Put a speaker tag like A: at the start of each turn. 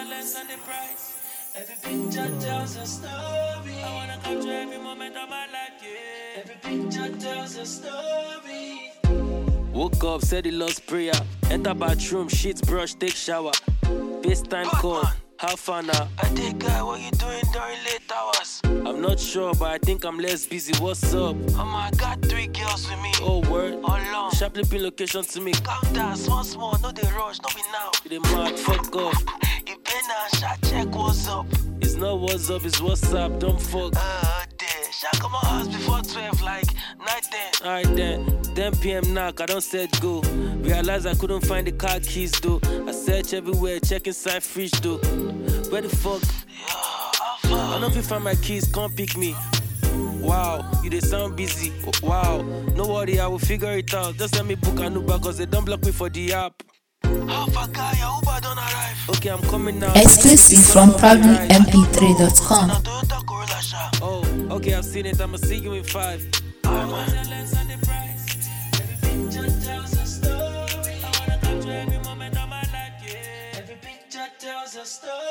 A: the lens and the price. Every picture tells a story. I wanna capture every moment of my life, yeah. Every picture tells a story. Woke up, said the Lord's prayer. Enter bathroom, sheets, brush, take shower. FaceTime call, how far now? I think, guy, what you doing during late hours? I'm not sure, but I think I'm less busy. What's up? I got 3 girls with me. Oh, word? All long. Sharply pin location to me. Calm down, small, no they rush, no be now. You dey mad, fuck off. You been a shot, check what's up. It's not what's up, it's what's up, don't fuck. Shall come my house before 12, like night then. Alright then, 10 p.m. knock, I don't said go. Realized I couldn't find the car keys though. I search everywhere, check inside fridge though. Where the fuck? I don't feel find my keys, can't pick me. Wow, you they sound busy. Wow, no worry, I will figure it out. Just let me book an Uber cause they don't block me for the app. Half a guy, your Uber don't arrive. Okay, I'm coming now.
B: Exclusive from proudlymp3.com.
A: Oh, okay, I've seen it. I'ma see you in 5. Tells a story.